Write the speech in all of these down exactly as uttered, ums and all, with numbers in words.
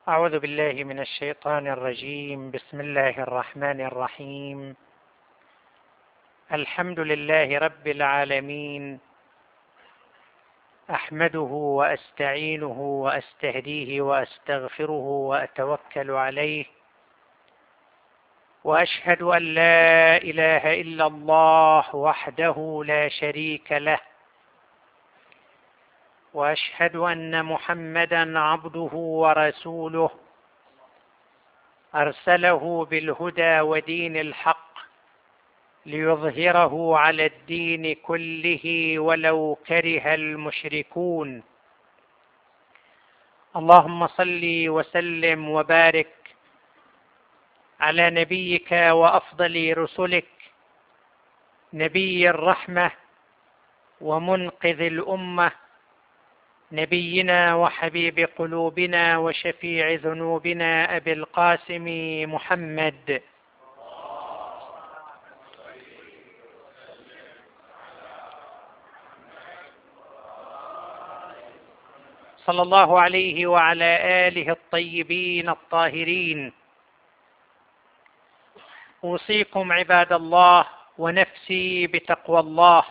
أعوذ بالله من الشيطان الرجيم. بسم الله الرحمن الرحيم. الحمد لله رب العالمين، أحمده وأستعينه وأستهديه وأستغفره وأتوكل عليه، وأشهد أن لا إله إلا الله وحده لا شريك له، وأشهد أن محمدا عبده ورسوله أرسله بالهدى ودين الحق ليظهره على الدين كله ولو كره المشركون. اللهم صل وسلم وبارك على نبيك وأفضل رسلك، نبي الرحمة ومنقذ الأمة، نبينا وحبيب قلوبنا وشفيع ذنوبنا أبي القاسم محمد صلى الله عليه وعلى آله الطيبين الطاهرين. أوصيكم عباد الله ونفسي بتقوى الله،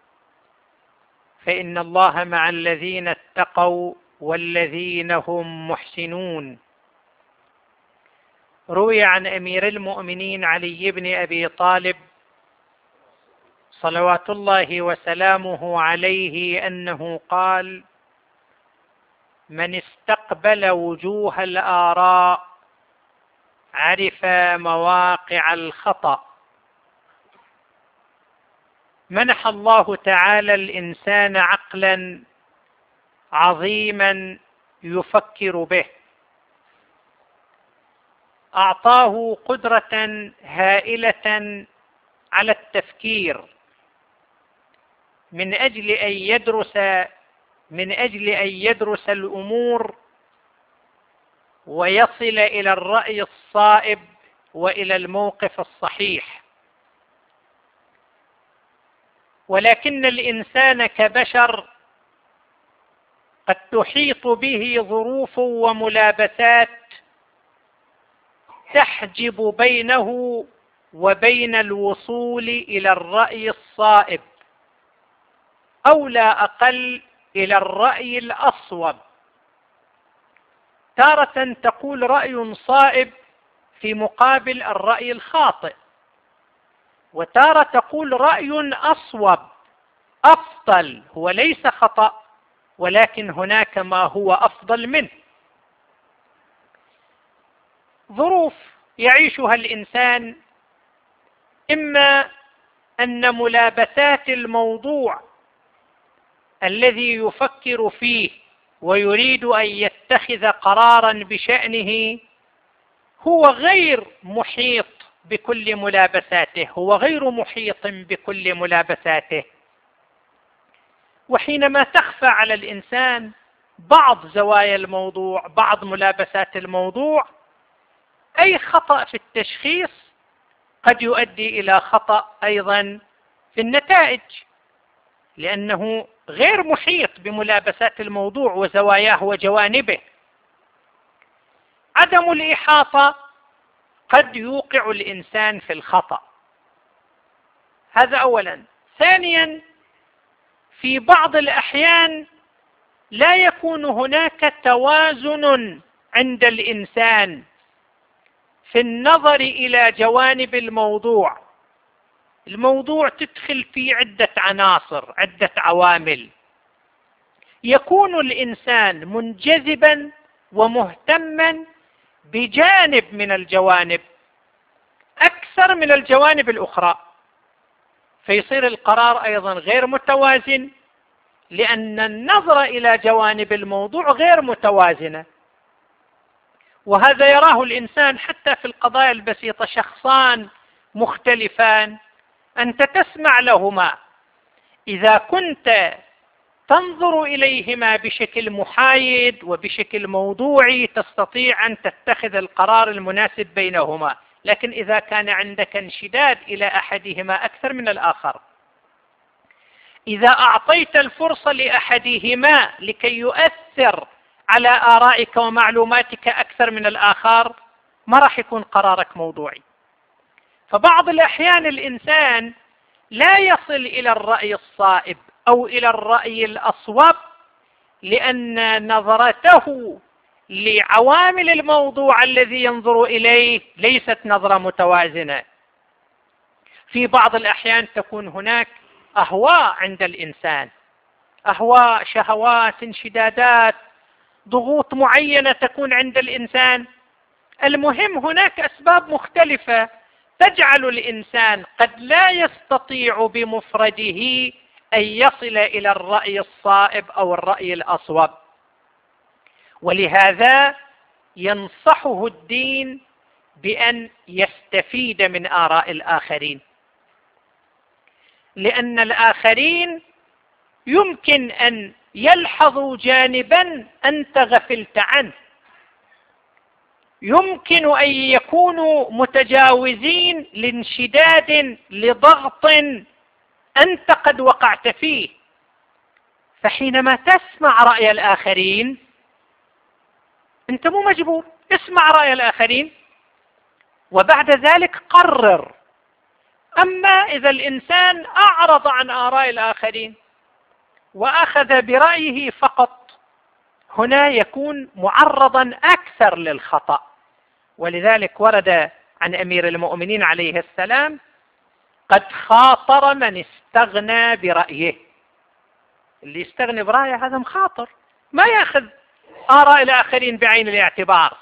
فإن الله مع الذين اتقوا والذين هم محسنون. روي عن أمير المؤمنين علي بن أبي طالب صلوات الله وسلامه عليه أنه قال: من استقبل وجوه الآراء عرف مواقع الخطأ. منح الله تعالى الإنسان عقلا عظيما يفكر به، أعطاه قدرة هائلة على التفكير من أجل أن يدرس من أجل أن يدرس الأمور ويصل إلى الرأي الصائب وإلى الموقف الصحيح. ولكن الإنسان كبشر قد تحيط به ظروف وملابسات تحجب بينه وبين الوصول إلى الرأي الصائب، أو لا أقل إلى الرأي الأصوب. تارة تقول رأي صائب في مقابل الرأي الخاطئ، وتارة تقول رأي أصوب أفضل، هو ليس خطأ ولكن هناك ما هو أفضل منه. ظروف يعيشها الإنسان، إما أن ملابسات الموضوع الذي يفكر فيه ويريد أن يتخذ قرارا بشأنه هو غير محيط بكل ملابساته، هو غير محيط بكل ملابساته. وحينما تخفى على الإنسان بعض زوايا الموضوع، بعض ملابسات الموضوع، أي خطأ في التشخيص قد يؤدي إلى خطأ أيضا في النتائج، لأنه غير محيط بملابسات الموضوع وزواياه وجوانبه. عدم الإحاطة قد يوقع الإنسان في الخطأ، هذا أولا. ثانيا، في بعض الأحيان لا يكون هناك توازن عند الإنسان في النظر إلى جوانب الموضوع. الموضوع تدخل فيه عدة عناصر، عدة عوامل. يكون الإنسان منجذبا ومهتما بجانب من الجوانب أكثر من الجوانب الأخرى، فيصير القرار أيضا غير متوازن، لأن النظر إلى جوانب الموضوع غير متوازنة. وهذا يراه الإنسان حتى في القضايا البسيطة. شخصان مختلفان أنت تسمع لهما، إذا كنت تنظر إليهما بشكل محايد وبشكل موضوعي تستطيع أن تتخذ القرار المناسب بينهما. لكن إذا كان عندك انشداد إلى أحدهما أكثر من الآخر، إذا أعطيت الفرصة لأحدهما لكي يؤثر على آرائك ومعلوماتك أكثر من الآخر، ما راح يكون قرارك موضوعي. فبعض الأحيان الإنسان لا يصل إلى الرأي الصائب أو إلى الرأي الأصوب لأن نظرته لعوامل الموضوع الذي ينظر إليه ليست نظرة متوازنة. في بعض الأحيان تكون هناك أهواء عند الإنسان، أهواء، شهوات، انشدادات، ضغوط معينة تكون عند الإنسان. المهم هناك أسباب مختلفة تجعل الإنسان قد لا يستطيع بمفرده أن يصل إلى الرأي الصائب أو الرأي الأصوب، ولهذا ينصحه الدين بأن يستفيد من آراء الآخرين، لأن الآخرين يمكن أن يلحظوا جانبا أنت غفلت عنه، يمكن أن يكونوا متجاوزين لانشداد لضغط أنت قد وقعت فيه. فحينما تسمع رأي الآخرين أنت مو مجبور، اسمع رأي الآخرين وبعد ذلك قرر. أما إذا الإنسان أعرض عن آراء الآخرين وأخذ برأيه فقط، هنا يكون معرضا أكثر للخطأ. ولذلك ورد عن أمير المؤمنين عليه السلام: قد خاطر من استغنى برأيه. اللي يستغني برأيه هذا مخاطر، ما يأخذ آراء الآخرين بعين الاعتبار.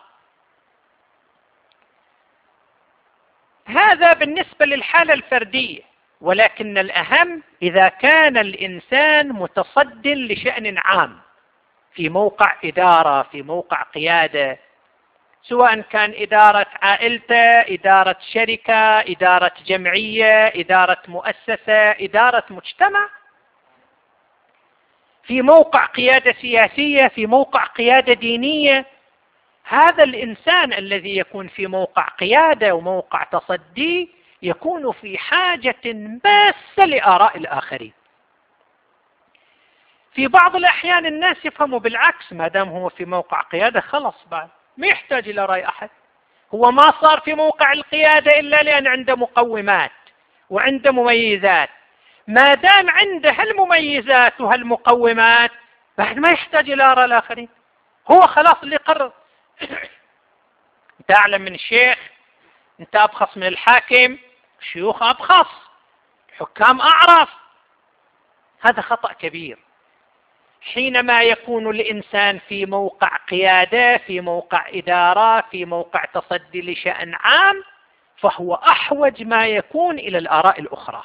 هذا بالنسبة للحالة الفردية. ولكن الأهم إذا كان الإنسان متصد لشأن عام في موقع إدارة، في موقع قيادة، سواء كان إدارة عائلته، إدارة شركة، إدارة جمعية، إدارة مؤسسة، إدارة مجتمع، في موقع قيادة سياسية، في موقع قيادة دينية. هذا الإنسان الذي يكون في موقع قيادة وموقع تصدي يكون في حاجة ماسة لآراء الآخرين. في بعض الأحيان الناس يفهموا بالعكس، ما دام هو في موقع قيادة خلص بعد ما يحتاج إلى رأي أحد، هو ما صار في موقع القيادة إلا لأن عنده مقومات وعنده مميزات. ما دام عنده هالمميزات وهالمقومات بعد ما يحتاج إلى آراء الآخرين، هو خلاص اللي قرر. أنت أعلم من الشيخ، أنت أبخص من الحاكم، الشيوخ أبخص، الحكام أعرف. هذا خطأ كبير. حينما يكون الإنسان في موقع قيادة، في موقع إدارة، في موقع تصدي لشأن عام، فهو أحوج ما يكون إلى الآراء الأخرى.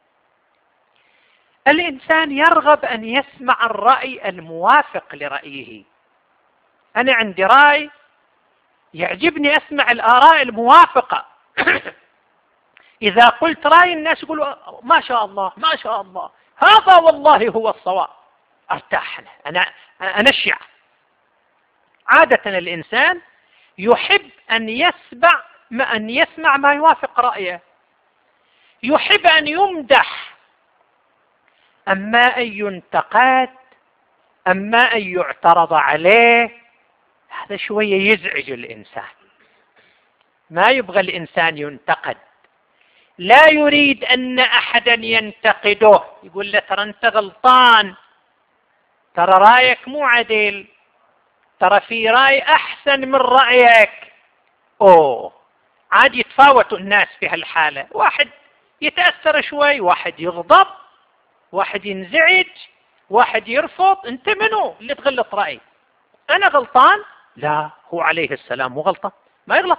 الإنسان يرغب أن يسمع الرأي الموافق لرأيه. أنا عندي رأي يعجبني أسمع الآراء الموافقة. إذا قلت رأي الناس يقولوا ما شاء الله ما شاء الله، هذا والله هو الصواب، ارتاح له، أنا أنشع. عادة الإنسان يحب أن يسمع ما أن يسمع ما يوافق رأيه، يحب أن يمدح. أما أن ينتقد، أما أن يعترض عليه، هذا شوية يزعج الإنسان. ما يبغى الإنسان ينتقد، لا يريد أن أحدا ينتقده، يقول له ترى أنت غلطان، ترى رأيك مو عدل، ترى في رأي أحسن من رأيك. أوه، عاد يتفاوت الناس في هالحالة، واحد يتأثر شوي، واحد يغضب، واحد ينزعج، واحد يرفض. أنت منو اللي تغلط رأي؟ أنا غلطان؟ لا، هو عليه السلام مو غلطان، ما يغلط.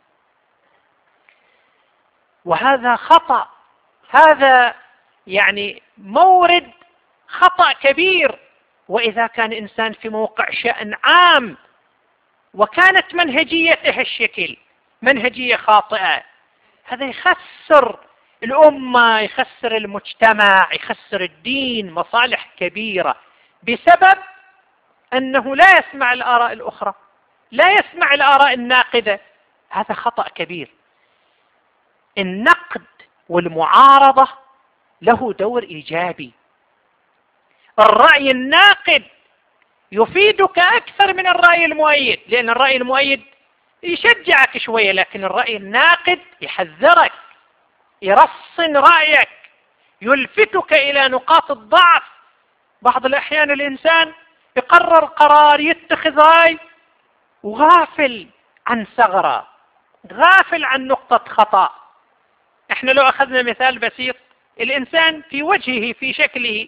وهذا خطأ، هذا يعني مورد خطأ كبير. وإذا كان إنسان في موقع شأن عام وكانت منهجيته الشكل منهجية خاطئة، هذا يخسر الأمة، يخسر المجتمع، يخسر الدين، مصالح كبيرة، بسبب أنه لا يسمع الآراء الأخرى، لا يسمع الآراء الناقدة. هذا خطأ كبير. النقد والمعارضة له دور إيجابي. الرأي الناقد يفيدك أكثر من الرأي المؤيد، لأن الرأي المؤيد يشجعك شوية، لكن الرأي الناقد يحذرك، يرصن رأيك، يلفتك إلى نقاط الضعف. بعض الأحيان الإنسان يقرر قرار، يتخذ رأي وغافل عن ثغرة، غافل عن نقطة خطأ. احنا لو أخذنا مثال بسيط، الإنسان في وجهه في شكله،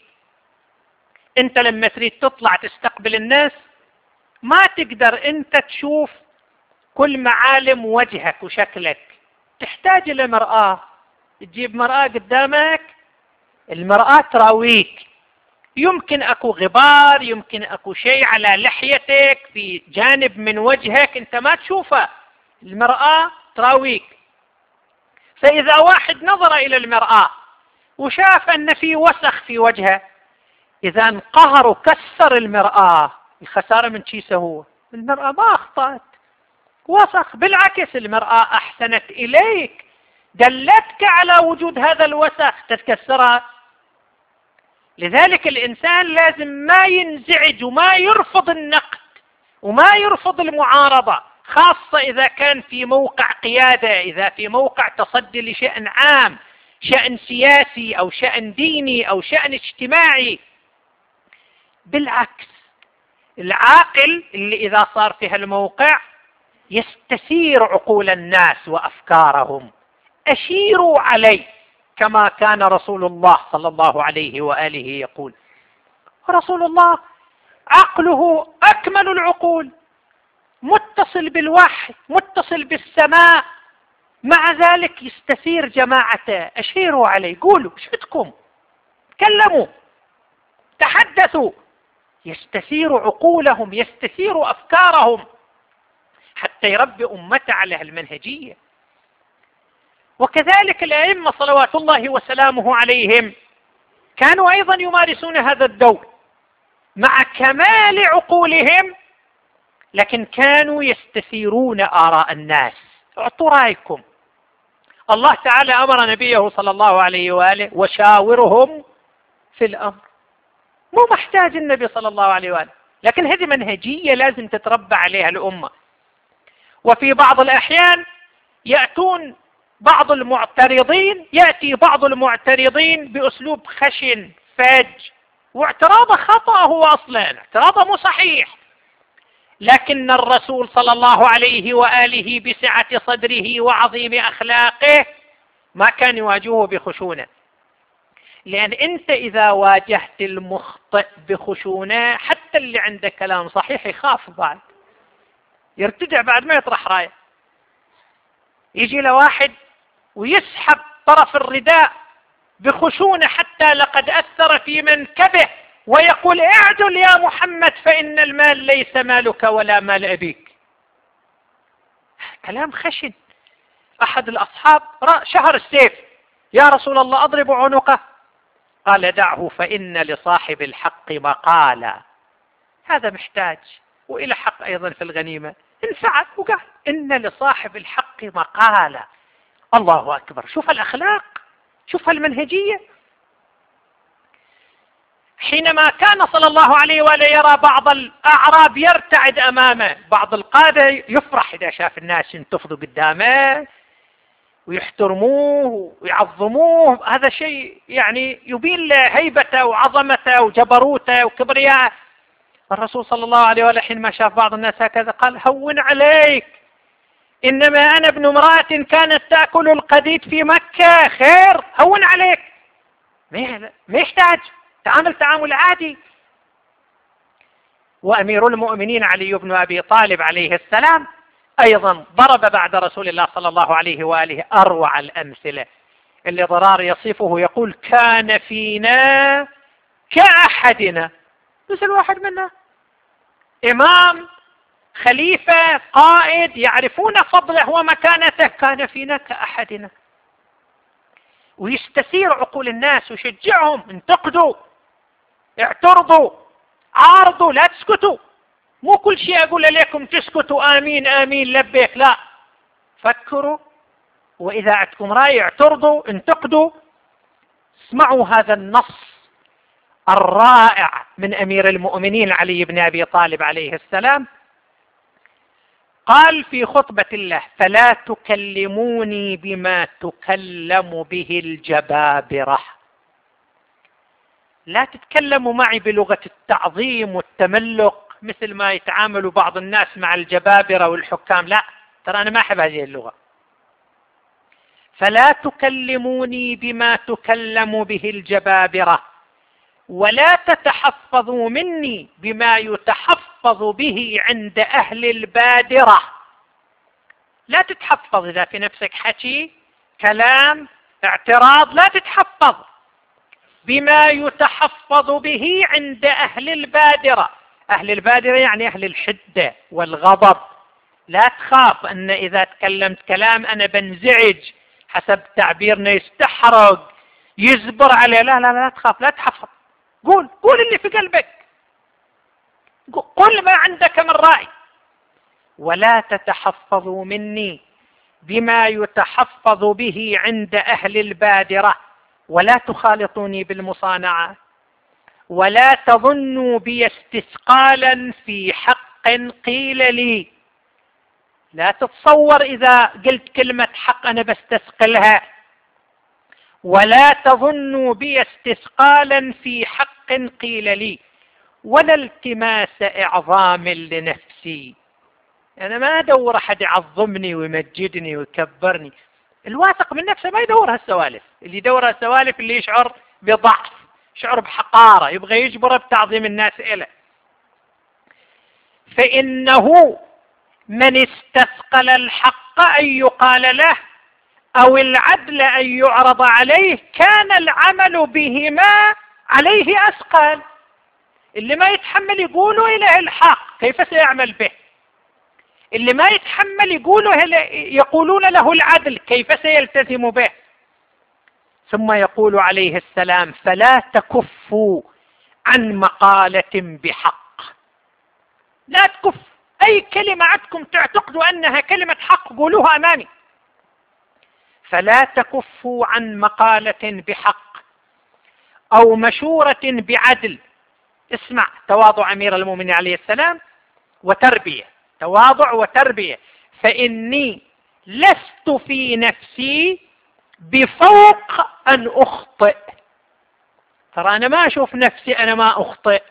انت لما تريد تطلع تستقبل الناس ما تقدر انت تشوف كل معالم وجهك وشكلك، تحتاج إلى مرآة، تجيب مرآة قدامك، المرآة تراويك، يمكن أكو غبار، يمكن أكو شيء على لحيتك في جانب من وجهك انت ما تشوفه، المرآة تراويك. فإذا واحد نظر إلى المرآة وشاف أن في وسخ في وجهه، إذا انقهر وكسر المرآة، الخسارة من شيء هو المرآة ما أخطأت، وسخ، بالعكس المرآة أحسنت إليك، دلتك على وجود هذا الوسخ، تتكسرها. لذلك الإنسان لازم ما ينزعج وما يرفض النقد وما يرفض المعارضة، خاصة إذا كان في موقع قيادة، إذا في موقع تصدي لشأن عام، شأن سياسي أو شأن ديني أو شأن اجتماعي. بالعكس، العاقل اللي إذا صار في هالموقع يستثير عقول الناس وأفكارهم، أشيروا علي، كما كان رسول الله صلى الله عليه وآله يقول. رسول الله عقله أكمل العقول، متصل بالوحي، متصل بالسماء، مع ذلك يستثير جماعته، أشيروا علي، قولوا ايش بدكم، تكلموا، تحدثوا، يستثير عقولهم، يستثير أفكارهم حتى يربي أمته على المنهجية. وكذلك الأئمة صلوات الله وسلامه عليهم كانوا أيضا يمارسون هذا الدور مع كمال عقولهم، لكن كانوا يستثيرون آراء الناس. اعطوا رأيكم. الله تعالى أمر نبيه صلى الله عليه وآله وشاورهم في الأمر، مو محتاج النبي صلى الله عليه وآله، لكن هذه منهجية لازم تتربى عليها الأمة. وفي بعض الأحيان يأتون بعض المعترضين، يأتي بعض المعترضين بأسلوب خشن فاج، واعتراضه خطأ، هو أصلا اعتراضه مو صحيح، لكن الرسول صلى الله عليه وآله بسعة صدره وعظيم أخلاقه ما كان يواجهه بخشونة. لأن أنت إذا واجهت المخطئ بخشونة، حتى اللي عنده كلام صحيح يخاف، بعد يرتدع، بعد ما يطرح رايه. يجي لواحد ويسحب طرف الرداء بخشونة حتى لقد أثر في منكبه، ويقول اعدل يا محمد فإن المال ليس مالك ولا مال أبيك. كلام خشن. أحد الأصحاب شهر السيف، يا رسول الله أضرب عنقه، قال دعه فإن لصاحب الحق مقالا. هذا محتاج، وإلى حق أيضا في الغنيمة، انفعل وقال إن لصاحب الحق مقالا. الله أكبر، شوف الأخلاق، شوف المنهجية. حينما كان صلى الله عليه وآله يرى بعض الأعراب يرتعد أمامه، بعض القادة يفرح إذا شاف الناس ينتفضوا قدامه ويحترموه ويعظموه، هذا شيء يعني يبين له هيبته وعظمته وجبروته وكبرياءه. الرسول صلى الله عليه وآله حينما شاف بعض الناس هكذا قال هون عليك، إنما أنا ابن امرأة كانت تأكل القديد في مكة، خير، هون عليك، ما يحتاج، تعامل تعامل عادي. وأمير المؤمنين علي بن أبي طالب عليه السلام أيضا ضرب بعد رسول الله صلى الله عليه وآله أروع الأمثلة، اللي ضرار يصفه يقول كان فينا كأحدنا، مثل واحد منا، إمام، خليفة، قائد، يعرفون فضله ومكانته، كان فينا كأحدنا. ويستثير عقول الناس ويشجعهم، انتقدوا، اعترضوا، عارضوا، لا تسكتوا، مو كل شيء أقول لكم تسكتوا آمين آمين لبيك، لا، فكروا، وإذا عندكم رأي اعترضوا، انتقدوا، اسمعوا هذا النص الرائع من أمير المؤمنين علي بن أبي طالب عليه السلام. قال في خطبة له: فلا تكلموني بما تكلم به الجبابرة. لا تتكلموا معي بلغة التعظيم والتملق مثل ما يتعامل بعض الناس مع الجبابرة والحكام. لا، ترى أنا ما أحب هذه اللغة. فلا تكلموني بما تكلم به الجبابرة، ولا تتحفظوا مني بما يتحفظ به عند أهل البادرة. لا تتحفظ إذا في نفسك حكي، كلام، اعتراض، لا تتحفظ بما يتحفظ به عند أهل البادرة. أهل البادرة يعني أهل الحدة والغضب. لا تخاف أن إذا تكلمت كلام أنا بنزعج، حسب تعبيرنا يستحرق، يزبر عليه. لا لا لا تخاف، لا تحفظ. قول قول اللي في قلبك، قل ما عندك من رأي. ولا تتحفظوا مني بما يتحفظ به عند أهل البادرة، ولا تخالطوني بالمصانعة، ولا تظنوا بي استثقالا في حق قيل لي. لا تتصور إذا قلت كلمة حق أنا بستثقلها. ولا تظنوا بي استثقالا في حق قيل لي، ولا التماس إعظام لنفسي. أنا ما أدور أحد يعظمني ويمجدني ويكبرني. الواثق من نفسه ما يدور هالسوالف. اللي يدور هالسوالف اللي يشعر بضعف، يشعر بحقارة، يبغى يجبر بتعظيم الناس إله. فإنه من استثقل الحق أن يقال له أو العدل أن يعرض عليه كان العمل بهما عليه أثقل. اللي ما يتحمل يقولوا إله الحق كيف سيعمل به؟ اللي ما يتحمل يقولوا يقولون له العدل كيف سيلتزم به؟ ثم يقول عليه السلام: فلا تكفوا عن مقالة بحق. لا تكف أي كلمة عندكم تعتقدوا أنها كلمة حق قولوها أمامي. فلا تكفوا عن مقالة بحق أو مشورة بعدل. اسمع تواضع أمير المؤمنين عليه السلام وتربية، تواضع وتربية. فإني لست في نفسي بفوق أن أخطئ. ترى أنا ما أشوف نفسي أنا ما أخطئ.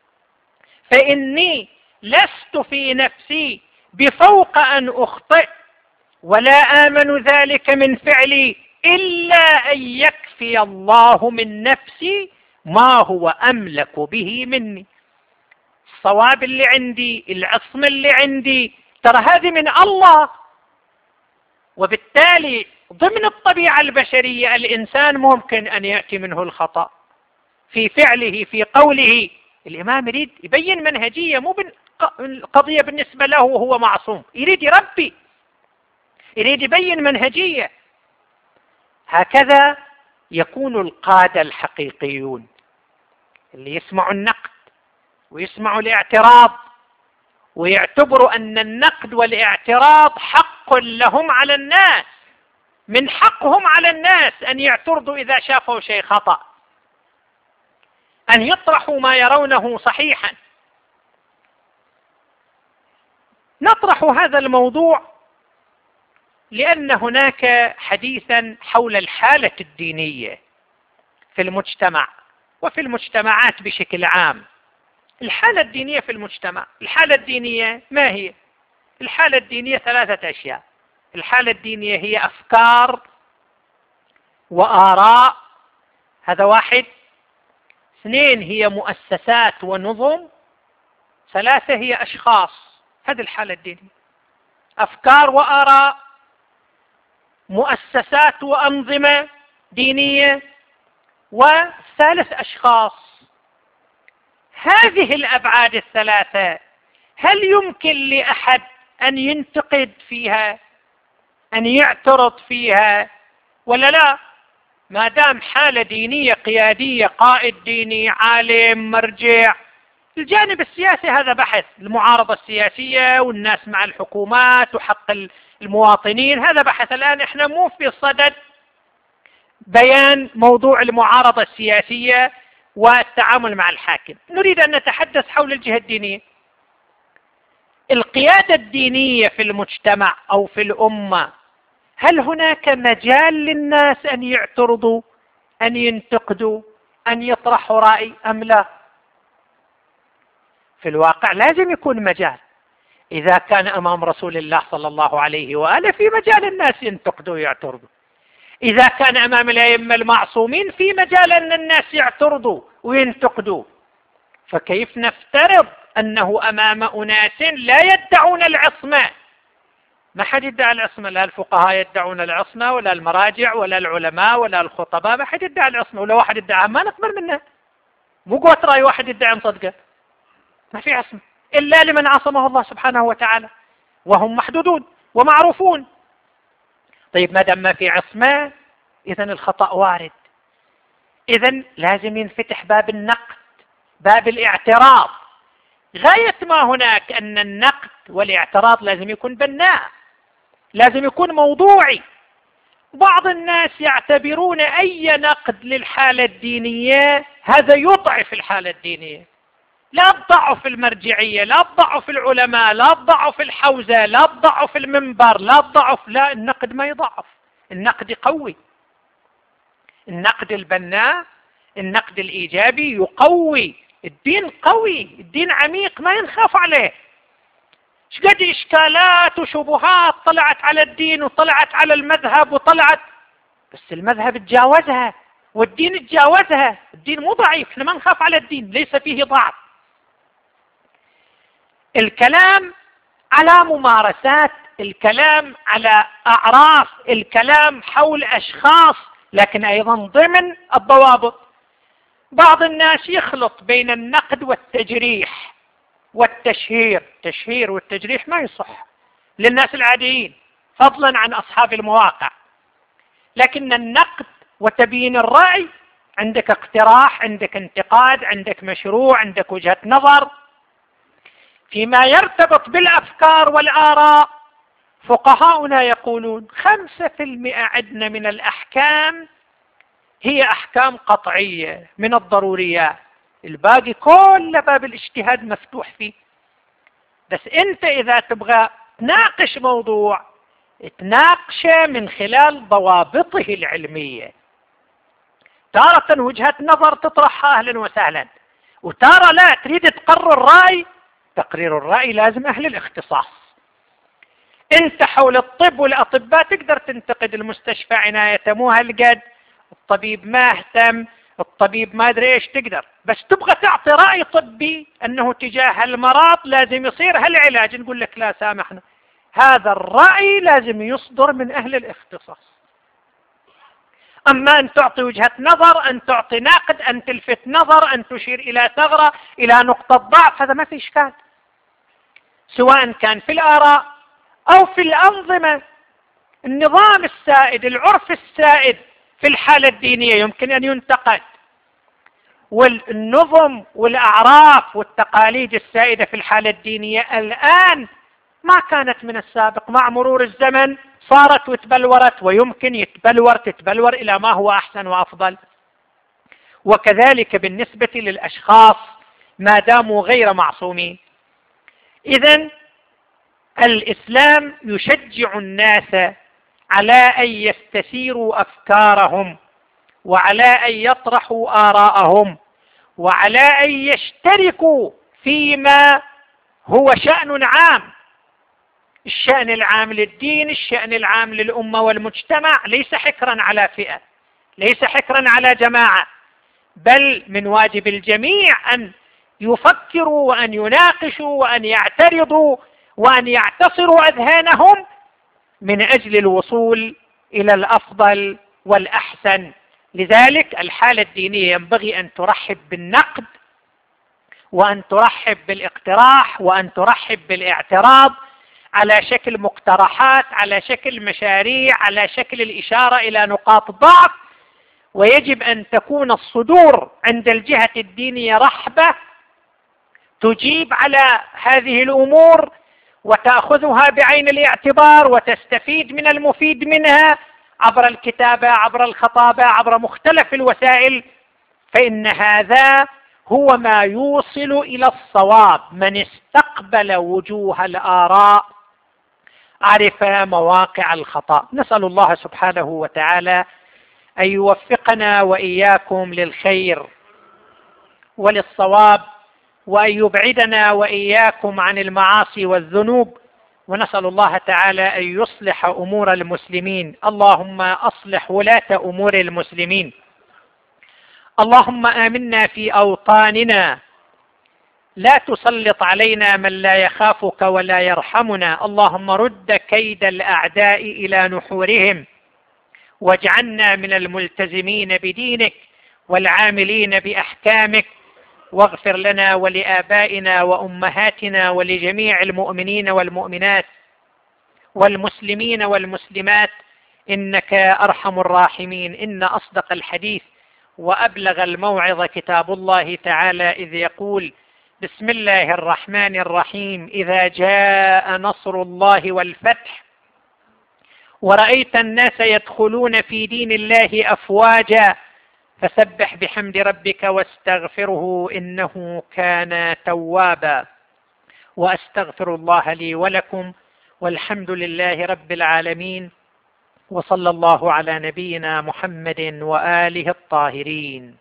فإني لست في نفسي بفوق أن أخطئ، ولا آمن ذلك من فعلي إلا أن يكفي الله من نفسي ما هو أملك به مني. الصواب اللي عندي، العصم اللي عندي، ترى هذه من الله. وبالتالي ضمن الطبيعة البشرية الإنسان ممكن أن يأتي منه الخطأ في فعله في قوله. الإمام يريد يبين منهجية، مو القضية بالنسبة له وهو معصوم، يريد يربي، يريد يبين منهجية. هكذا يكون القادة الحقيقيون اللي يسمعوا النقد ويسمعوا الاعتراض ويعتبروا أن النقد والاعتراض حق لهم على الناس، من حقهم على الناس أن يعترضوا إذا شافوا شيء خطأ، أن يطرحوا ما يرونه صحيحا. نطرح هذا الموضوع لأن هناك حديثا حول الحالة الدينية في المجتمع وفي المجتمعات بشكل عام. الحالة الدينية في المجتمع، الحالة الدينية ما هي؟ الحالة الدينية ثلاثة أشياء. الحالة الدينية هي أفكار وآراء، هذا واحد. اثنين هي مؤسسات ونظم. ثلاثة هي أشخاص. هذه الحالة الدينية: أفكار وآراء، مؤسسات وأنظمة دينية، وثالث أشخاص. هذه الأبعاد الثلاثة هل يمكن لأحد أن ينتقد فيها، أن يعترض فيها ولا لا؟ ما دام حالة دينية قيادية، قائد ديني، عالم، مرجع. الجانب السياسي هذا بحث، المعارضة السياسية والناس مع الحكومات وحق المواطنين، هذا بحث. الآن احنا مو في صدد بيان موضوع المعارضة السياسية والتعامل مع الحاكم. نريد أن نتحدث حول الجهة الدينية. القيادة الدينية في المجتمع أو في الأمة، هل هناك مجال للناس أن يعترضوا، أن ينتقدوا، أن يطرحوا رأي أم لا؟ في الواقع لازم يكون مجال. إذا كان أمام رسول الله صلى الله عليه وآله في مجال الناس ينتقدوا ويعترضوا. إذا كان أمام الأئمة المعصومين في مجال أن الناس يعترضوا وينتقدوا. فكيف نفترض أنه أمام أناس لا يدعون العصمة؟ ما حد يدعي العصمة، لا الفقهاء يدعون العصمة ولا المراجع ولا العلماء ولا الخطباء، ما حد يدعي العصمة. ولو واحد يدعيها ما نقبل منه. مو قوة رأي واحد يدعي مصدقه. ما في عصمة إلا لمن عصمه الله سبحانه وتعالى، وهم محدودون ومعروفون. طيب ما دام ما في عصمة، إذن الخطأ وارد. إذن لازم ينفتح باب النقد، باب الاعتراض. غاية ما هناك أن النقد والاعتراض لازم يكون بناء، لازم يكون موضوعي. بعض الناس يعتبرون أي نقد للحالة الدينية هذا يضعف الحالة الدينية. لا تضعف المرجعية، لا تضعف العلماء، لا تضعف الحوزة، لا تضعف المنبر، لا تضعف. لا، النقد ما يضعف، النقد قوي. النقد البناء، النقد الإيجابي يقوي. الدين قوي، الدين عميق، ما ينخاف عليه. شقد إشكالات وشبهات طلعت على الدين وطلعت على المذهب وطلعت، بس المذهب تجاوزها والدين تجاوزها. الدين مو ضعيف، احنا ما نخاف على الدين، ليس فيه ضعف. الكلام على ممارسات، الكلام على أعراف، الكلام حول أشخاص، لكن أيضا ضمن الضوابط. بعض الناس يخلط بين النقد والتجريح والتشهير. التشهير والتجريح ما يصح للناس العاديين، فضلا عن أصحاب المواقع. لكن النقد وتبيين الرأي، عندك اقتراح، عندك انتقاد، عندك مشروع، عندك وجهة نظر. فيما يرتبط بالأفكار والآراء، فقهاؤنا يقولون خمسة في المئة عندنا من الأحكام هي أحكام قطعية من الضروريات، الباقي كل باب الاجتهاد مفتوح فيه. بس أنت إذا تبغى تناقش موضوع، تناقشه من خلال ضوابطه العلمية. تارة وجهة نظر تطرحها أهلا وسهلا، وتارة لا، تريد تقرر رأي، تقرير الرأي لازم أهل الاختصاص. أنت حول الطب والأطباء تقدر تنتقد المستشفى عنايته مو هالقد، الطبيب ما اهتم، الطبيب ما أدري إيش، تقدر. بس تبغى تعطي رأي طبي أنه تجاه المرض لازم يصير هالعلاج، نقول لك لا سامحنا، هذا الرأي لازم يصدر من أهل الاختصاص. أما أن تعطي وجهة نظر، أن تعطي ناقد، أن تلفت نظر، أن تشير إلى ثغرة، إلى نقطة ضعف، هذا ما في إشكال، سواء كان في الآراء أو في الأنظمة. النظام السائد، العرف السائد في الحالة الدينية يمكن أن ينتقد، والنظم والأعراف والتقاليد السائدة في الحالة الدينية الآن ما كانت من السابق. مع مرور الزمن صارت وتبلورت، ويمكن يتبلور تتبلور إلى ما هو أحسن وأفضل. وكذلك بالنسبة للأشخاص ما داموا غير معصومين. إذن الإسلام يشجع الناس على أن يستثيروا أفكارهم، وعلى أن يطرحوا آراءهم، وعلى أن يشتركوا فيما هو شأن عام. الشأن العام للدين، الشأن العام للأمة والمجتمع، ليس حكرا على فئة، ليس حكرا على جماعة، بل من واجب الجميع أن يفكروا وأن يناقشوا وأن يعترضوا وأن يعتصروا أذهانهم من أجل الوصول إلى الأفضل والأحسن. لذلك الحالة الدينية ينبغي أن ترحب بالنقد، وأن ترحب بالاقتراح، وأن ترحب بالاعتراض على شكل مقترحات، على شكل مشاريع، على شكل الإشارة إلى نقاط ضعف. ويجب أن تكون الصدور عند الجهة الدينية رحبة تجيب على هذه الأمور وتأخذها بعين الاعتبار، وتستفيد من المفيد منها عبر الكتابة، عبر الخطابة، عبر مختلف الوسائل. فإن هذا هو ما يوصل إلى الصواب. من استقبل وجوه الآراء عرف مواقع الخطأ. نسأل الله سبحانه وتعالى أن يوفقنا وإياكم للخير وللصواب، وأن يبعدنا وإياكم عن المعاصي والذنوب، ونسأل الله تعالى أن يصلح أمور المسلمين. اللهم أصلح ولاة أمور المسلمين. اللهم آمنا في أوطاننا، لا تسلط علينا من لا يخافك ولا يرحمنا. اللهم رد كيد الأعداء إلى نحورهم، واجعلنا من الملتزمين بدينك والعاملين بأحكامك، واغفر لنا ولآبائنا وأمهاتنا ولجميع المؤمنين والمؤمنات والمسلمين والمسلمات، إنك أرحم الراحمين. إن أصدق الحديث وأبلغ الموعظة كتاب الله تعالى، إذ يقول: بسم الله الرحمن الرحيم، إذا جاء نصر الله والفتح ورأيت الناس يدخلون في دين الله أفواجا فسبح بحمد ربك واستغفره إنه كان توابا. وأستغفر الله لي ولكم، والحمد لله رب العالمين، وصلى الله على نبينا محمد وآله الطاهرين.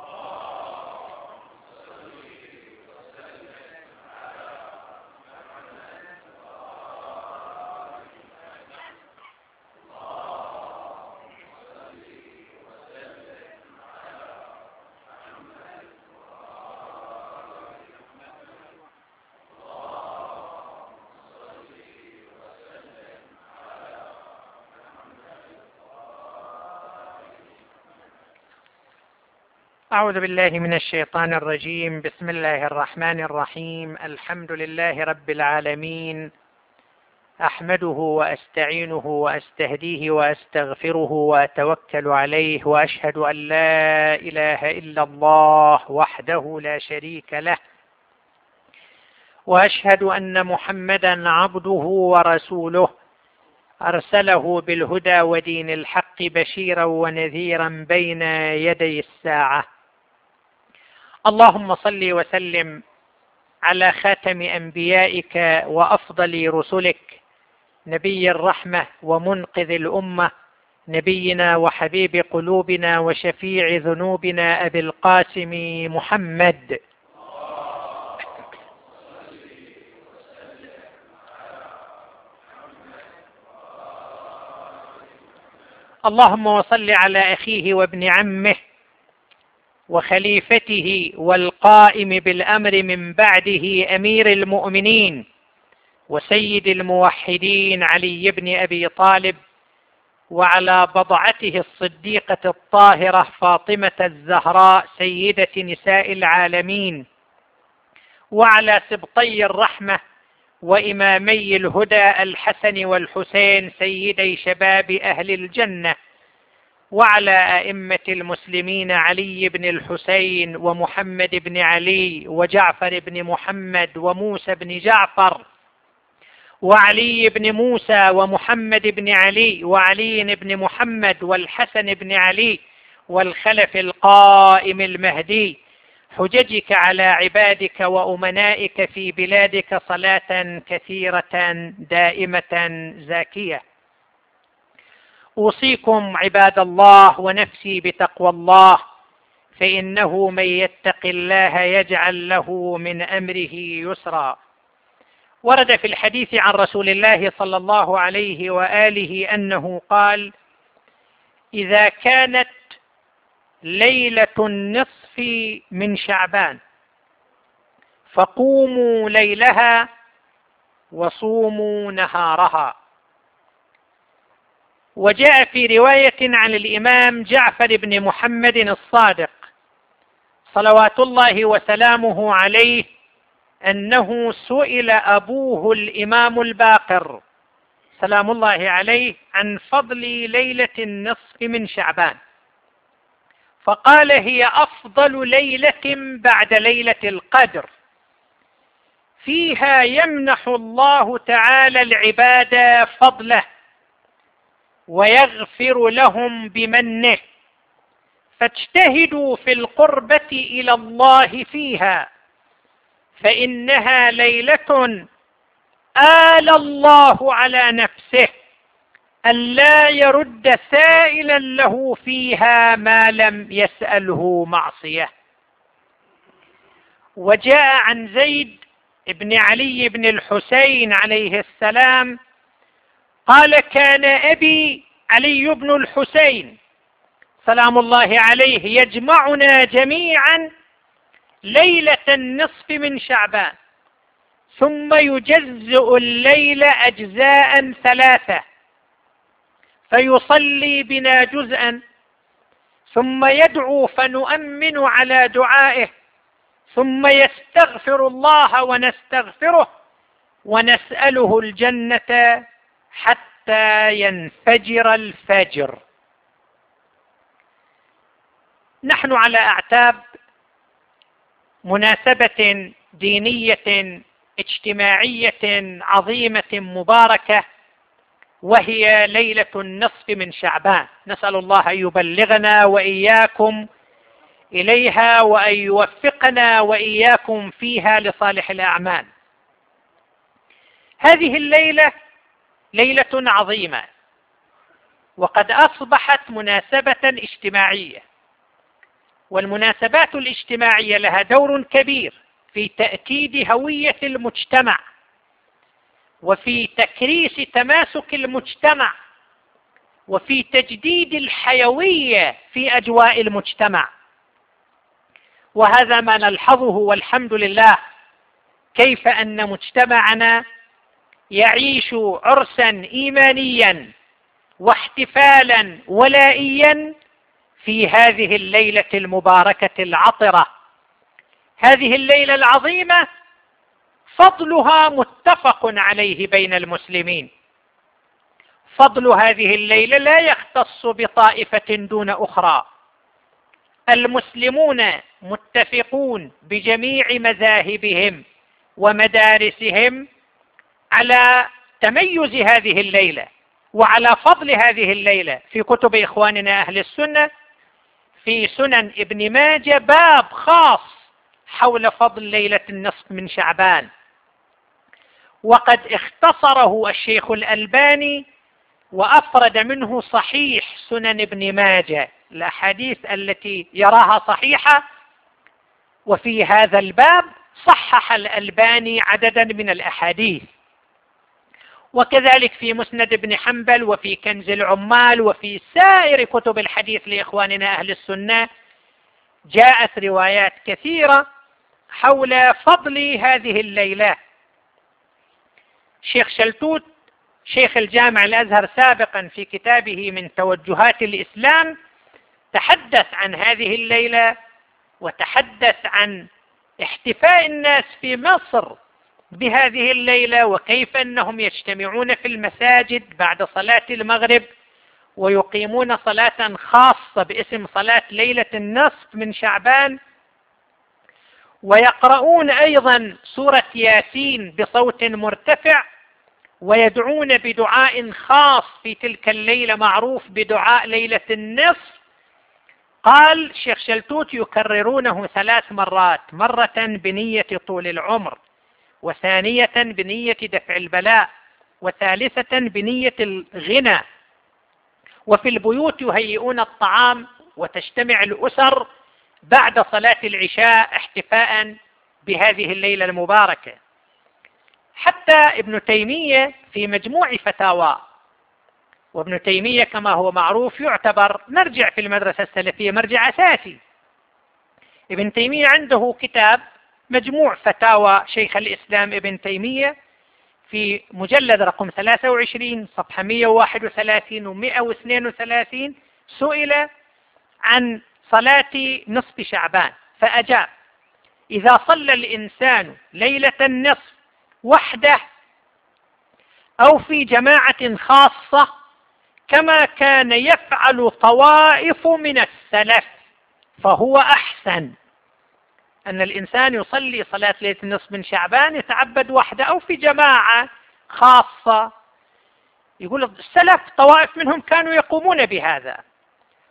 أعوذ بالله من الشيطان الرجيم. بسم الله الرحمن الرحيم. الحمد لله رب العالمين، أحمده وأستعينه وأستهديه وأستغفره وأتوكل عليه، وأشهد أن لا إله إلا الله وحده لا شريك له، وأشهد أن محمدا عبده ورسوله، أرسله بالهدى ودين الحق بشيرا ونذيرا بين يدي الساعة. اللهم صل وسلم على خاتم أنبيائك وأفضل رسلك، نبي الرحمة ومنقذ الأمة، نبينا وحبيب قلوبنا وشفيع ذنوبنا أبي القاسم محمد. اللهم وصل على أخيه وابن عمه وخليفته والقائم بالأمر من بعده أمير المؤمنين وسيد الموحدين علي بن أبي طالب، وعلى بضعته الصديقة الطاهرة فاطمة الزهراء سيدة نساء العالمين، وعلى سبطي الرحمة وإمامي الهدى الحسن والحسين سيدي شباب أهل الجنة، وعلى أئمة المسلمين علي بن الحسين ومحمد بن علي وجعفر بن محمد وموسى بن جعفر وعلي بن موسى ومحمد بن علي وعلي بن محمد والحسن بن علي والخلف القائم المهدي، حججك على عبادك وأمنائك في بلادك صلاة كثيرة دائمة زاكية. أوصيكم عباد الله ونفسي بتقوى الله، فإنه من يتق الله يجعل له من أمره يسرا. ورد في الحديث عن رسول الله صلى الله عليه وآله أنه قال: إذا كانت ليلة النصف من شعبان فقوموا ليلها وصوموا نهارها. وجاء في رواية عن الإمام جعفر بن محمد الصادق صلوات الله وسلامه عليه أنه سئل أبوه الإمام الباقر سلام الله عليه عن فضل ليلة النصف من شعبان، فقال: هي أفضل ليلة بعد ليلة القدر، فيها يمنح الله تعالى العباد فضله ويغفر لهم بمنه، فاجتهدوا في القربة إلى الله فيها، فإنها ليلة آل الله على نفسه ألا يرد سائلا له فيها ما لم يسأله معصية. وجاء عن زيد بن علي بن الحسين عليه السلام قال: كان أبي علي بن الحسين سلام الله عليه يجمعنا جميعا ليلة النصف من شعبان، ثم يجزئ الليل أجزاء ثلاثة، فيصلي بنا جزءا، ثم يدعو فنؤمن على دعائه، ثم يستغفر الله ونستغفره ونسأله الجنة حتى ينفجر الفجر. نحن على أعتاب مناسبة دينية اجتماعية عظيمة مباركة، وهي ليلة النصف من شعبان. نسأل الله أن يبلغنا وإياكم إليها، وأن يوفقنا وإياكم فيها لصالح الأعمال. هذه الليلة ليلة عظيمة، وقد أصبحت مناسبة اجتماعية، والمناسبات الاجتماعية لها دور كبير في تأكيد هوية المجتمع، وفي تكريس تماسك المجتمع، وفي تجديد الحيوية في أجواء المجتمع. وهذا ما نلحظه والحمد لله، كيف أن مجتمعنا يعيش عرسا إيمانيا واحتفالا ولائيا في هذه الليلة المباركة العطرة. هذه الليلة العظيمة فضلها متفق عليه بين المسلمين. فضل هذه الليلة لا يختص بطائفة دون أخرى، المسلمون متفقون بجميع مذاهبهم ومدارسهم على تميز هذه الليلة وعلى فضل هذه الليلة. في كتب إخواننا أهل السنة في سنن ابن ماجه باب خاص حول فضل ليلة النصف من شعبان، وقد اختصره الشيخ الألباني وأفرد منه صحيح سنن ابن ماجه، الأحاديث التي يراها صحيحة. وفي هذا الباب صحح الألباني عددا من الأحاديث، وكذلك في مسند ابن حنبل وفي كنز العمال وفي سائر كتب الحديث لإخواننا أهل السنة جاءت روايات كثيرة حول فضل هذه الليلة. شيخ شلتوت شيخ الجامع الأزهر سابقا في كتابه من توجهات الإسلام تحدث عن هذه الليلة، وتحدث عن احتفاء الناس في مصر بهذه الليلة، وكيف أنهم يجتمعون في المساجد بعد صلاة المغرب ويقيمون صلاة خاصة باسم صلاة ليلة النصف من شعبان، ويقرؤون أيضا سورة ياسين بصوت مرتفع، ويدعون بدعاء خاص في تلك الليلة معروف بدعاء ليلة النصف. قال شيخ شلتوت يكررونه ثلاث مرات، مرة بنية طول العمر، وثانية بنية دفع البلاء، وثالثة بنية الغنى. وفي البيوت يهيئون الطعام وتجتمع الأسر بعد صلاة العشاء احتفاء بهذه الليلة المباركة. حتى ابن تيمية في مجموع فتاوى، وابن تيمية كما هو معروف يعتبر مرجع في المدرسة السلفية، مرجع أساسي. ابن تيمية عنده كتاب مجموع فتاوى شيخ الإسلام ابن تيمية في مجلد رقم ثلاثة وعشرين صفحة مئة وواحد وثلاثين ومئة واثنين وثلاثين، سئل عن صلاة نصف شعبان فأجاب: إذا صلى الإنسان ليلة النصف وحده أو في جماعة خاصة كما كان يفعل طوائف من السلف فهو أحسن. أن الإنسان يصلي صلاة ليلة النصف من شعبان يتعبد وحده أو في جماعة خاصة. يقول السلف طوائف منهم كانوا يقومون بهذا،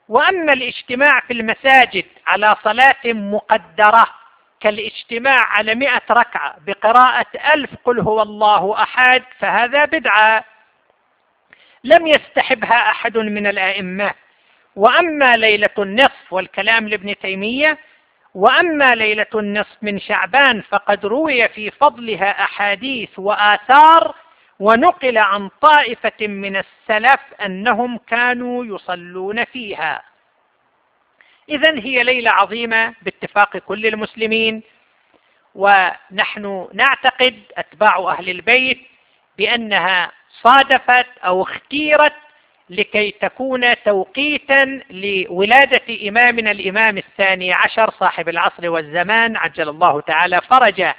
وأما الاجتماع في المساجد على صلاة مقدرة كالاجتماع على مئة ركعة بقراءة ألف قل هو الله أحد فهذا بدعة لم يستحبها أحد من الأئمة. وأما ليلة النصف والكلام لابن تيمية، وأما ليلة النصف من شعبان فقد روي في فضلها أحاديث وآثار، ونقل عن طائفة من السلف أنهم كانوا يصلون فيها. إذن هي ليلة عظيمة باتفاق كل المسلمين، ونحن نعتقد أتباع أهل البيت بأنها صادفت أو اختيرت لكي تكون توقيتا لولادة إمامنا الإمام الثاني عشر صاحب العصر والزمان عجل الله تعالى فرجه.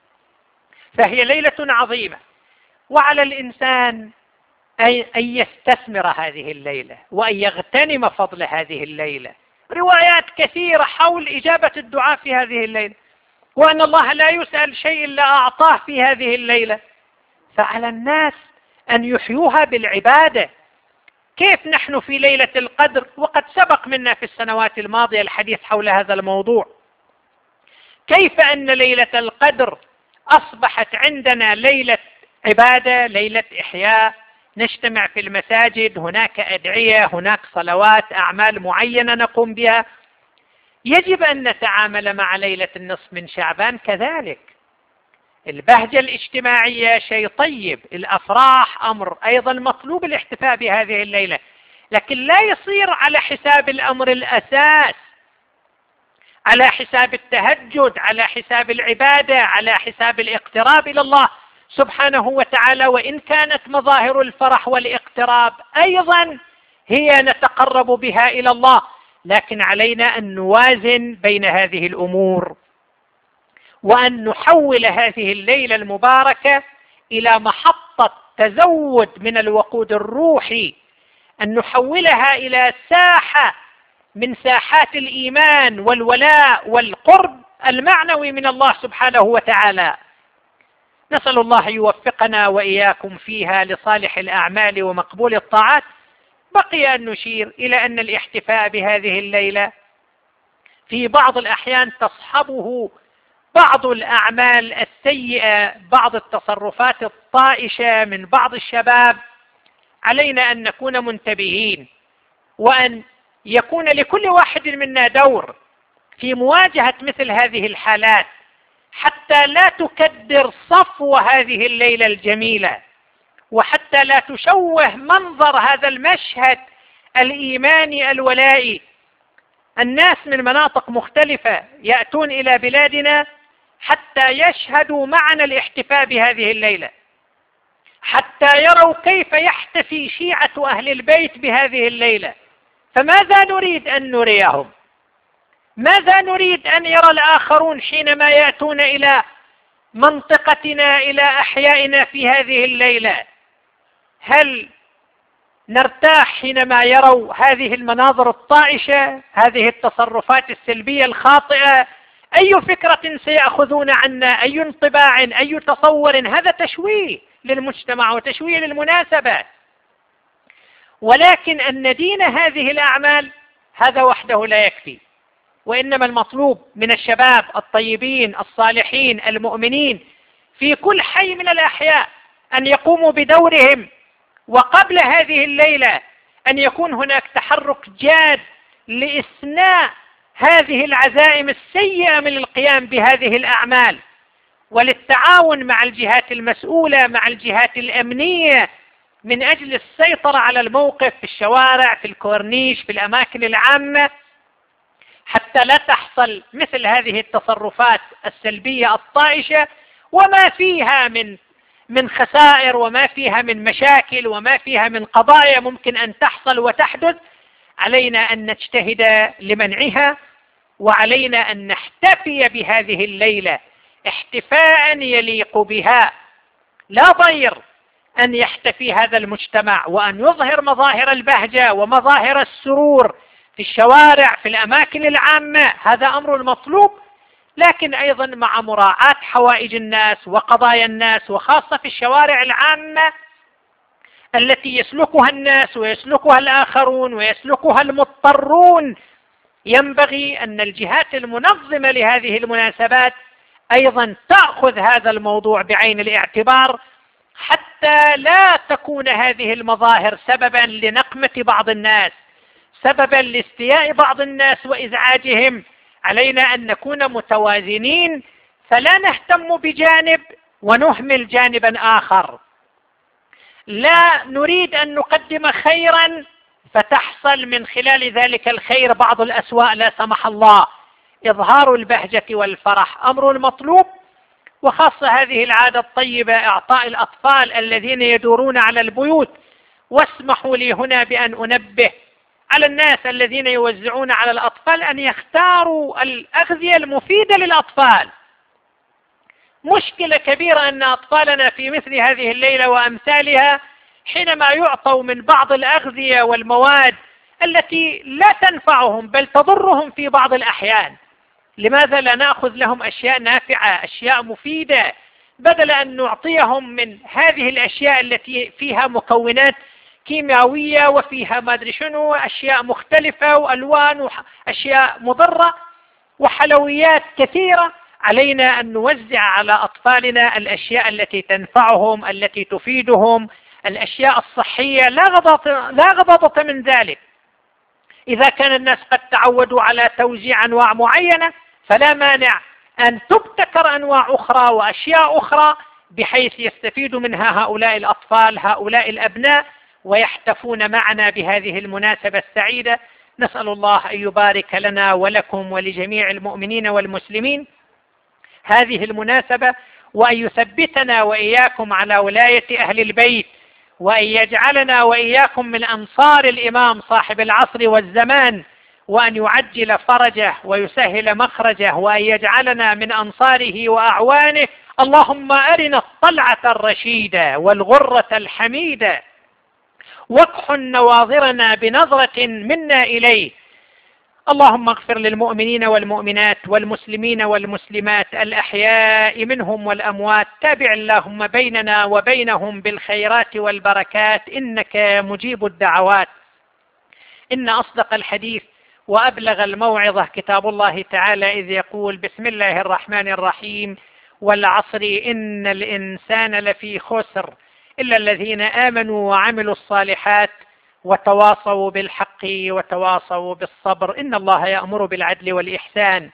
فهي ليلة عظيمة، وعلى الإنسان أن يستثمر هذه الليلة وأن يغتنم فضل هذه الليلة. روايات كثيرة حول إجابة الدعاء في هذه الليلة، وأن الله لا يسأل شيء إلا أعطاه في هذه الليلة. فعلى الناس أن يحيوها بالعبادة. كيف نحن في ليلة القدر وقد سبق منا في السنوات الماضية الحديث حول هذا الموضوع؟ كيف أن ليلة القدر أصبحت عندنا ليلة عبادة، ليلة إحياء، نجتمع في المساجد، هناك أدعية، هناك صلوات، أعمال معينة نقوم بها. يجب أن نتعامل مع ليلة النصف من شعبان كذلك. البهجة الاجتماعية شيء طيب، الأفراح أمر أيضا مطلوب الاحتفاء بهذه الليلة، لكن لا يصير على حساب الأمر الأساس، على حساب التهجد، على حساب العبادة، على حساب الاقتراب إلى الله سبحانه وتعالى. وإن كانت مظاهر الفرح والاقتراب أيضا هي نتقرب بها إلى الله، لكن علينا أن نوازن بين هذه الأمور، وأن نحول هذه الليلة المباركة إلى محطة تزود من الوقود الروحي، أن نحولها إلى ساحة من ساحات الإيمان والولاء والقرب المعنوي من الله سبحانه وتعالى. نسأل الله يوفقنا وإياكم فيها لصالح الأعمال ومقبول الطاعات. بقي أن نشير إلى أن الاحتفاء بهذه الليلة في بعض الأحيان تصحبه بعض الأعمال السيئة، بعض التصرفات الطائشة من بعض الشباب. علينا أن نكون منتبهين، وأن يكون لكل واحد منا دور في مواجهة مثل هذه الحالات، حتى لا تكدر صفو هذه الليلة الجميلة، وحتى لا تشوه منظر هذا المشهد الإيماني الولائي. الناس من مناطق مختلفة يأتون إلى بلادنا حتى يشهدوا معنا الاحتفاء بهذه الليلة، حتى يروا كيف يحتفي شيعة أهل البيت بهذه الليلة. فماذا نريد أن نريهم؟ ماذا نريد أن يرى الآخرون حينما يأتون إلى منطقتنا، إلى أحيائنا في هذه الليلة؟ هل نرتاح حينما يروا هذه المناظر الطائشة، هذه التصرفات السلبية الخاطئة؟ أي فكرة سيأخذون عنا؟ أي انطباع؟ أي تصور؟ هذا تشويه للمجتمع وتشويه للمناسبة. ولكن أن ندين هذه الأعمال هذا وحده لا يكفي، وإنما المطلوب من الشباب الطيبين الصالحين المؤمنين في كل حي من الأحياء أن يقوموا بدورهم، وقبل هذه الليلة أن يكون هناك تحرك جاد لإثناء هذه العزائم السيئة من القيام بهذه الأعمال، وللتعاون مع الجهات المسؤولة، مع الجهات الأمنية، من أجل السيطرة على الموقف في الشوارع، في الكورنيش، في الأماكن العامة، حتى لا تحصل مثل هذه التصرفات السلبية الطائشة وما فيها من من خسائر، وما فيها من مشاكل، وما فيها من قضايا ممكن أن تحصل وتحدث. علينا أن نجتهد لمنعها، وعلينا أن نحتفي بهذه الليلة احتفاء يليق بها. لا ضير أن يحتفي هذا المجتمع وأن يظهر مظاهر البهجة ومظاهر السرور في الشوارع، في الأماكن العامة، هذا أمر مطلوب، لكن أيضا مع مراعاة حوائج الناس وقضايا الناس، وخاصة في الشوارع العامة التي يسلكها الناس ويسلكها الآخرون ويسلكها المضطرون، ينبغي أن الجهات المنظمة لهذه المناسبات أيضا تأخذ هذا الموضوع بعين الاعتبار، حتى لا تكون هذه المظاهر سببا لنقمة بعض الناس، سببا لاستياء بعض الناس وإزعاجهم. علينا أن نكون متوازنين، فلا نهتم بجانب ونهمل جانبا آخر. لا نريد أن نقدم خيرا فتحصل من خلال ذلك الخير بعض الأسواء لا سمح الله. إظهار البهجة والفرح أمر مطلوب، وخاصة هذه العادة الطيبة إعطاء الأطفال الذين يدورون على البيوت. واسمحوا لي هنا بأن أنبه على الناس الذين يوزعون على الأطفال أن يختاروا الأغذية المفيدة للأطفال. مشكلة كبيرة أن أطفالنا في مثل هذه الليلة وأمثالها حينما يعطوا من بعض الأغذية والمواد التي لا تنفعهم بل تضرهم في بعض الأحيان، لماذا لا نأخذ لهم أشياء نافعة، أشياء مفيدة، بدل أن نعطيهم من هذه الأشياء التي فيها مكونات كيميائية وفيها ما أدري شنو، أشياء مختلفة وألوان وأشياء مضرة وحلويات كثيرة. علينا أن نوزع على أطفالنا الأشياء التي تنفعهم، التي تفيدهم، الأشياء الصحية، لا غضاضة لا غضاضة من ذلك. إذا كان الناس قد تعودوا على توزيع أنواع معينة، فلا مانع أن تبتكر أنواع أخرى وأشياء أخرى بحيث يستفيد منها هؤلاء الأطفال، هؤلاء الأبناء، ويحتفون معنا بهذه المناسبة السعيدة. نسأل الله أن يبارك لنا ولكم ولجميع المؤمنين والمسلمين هذه المناسبة، وأن يثبتنا وإياكم على ولاية أهل البيت، وأن يجعلنا وإياكم من أنصار الإمام صاحب العصر والزمان، وأن يعجل فرجه ويسهل مخرجه، وأن يجعلنا من أنصاره وأعوانه. اللهم أرنا الطلعة الرشيدة والغرة الحميدة، واكحل نواظرنا بنظرة منا إليه. اللهم اغفر للمؤمنين والمؤمنات والمسلمين والمسلمات الأحياء منهم والأموات. تابع اللهم بيننا وبينهم بالخيرات والبركات، إنك مجيب الدعوات. إن أصدق الحديث وأبلغ الموعظة كتاب الله تعالى، إذ يقول: بسم الله الرحمن الرحيم، والعصر إن الإنسان لفي خسر إلا الذين آمنوا وعملوا الصالحات وتواصوا بالحق وتواصوا بالصبر. إن الله يأمر بالعدل والإحسان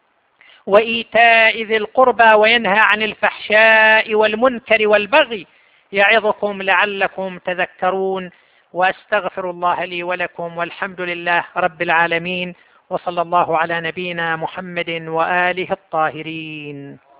وإيتاء ذي القربى وينهى عن الفحشاء والمنكر والبغي، يعظكم لعلكم تذكرون. وأستغفر الله لي ولكم، والحمد لله رب العالمين، وصلى الله على نبينا محمد وآله الطاهرين.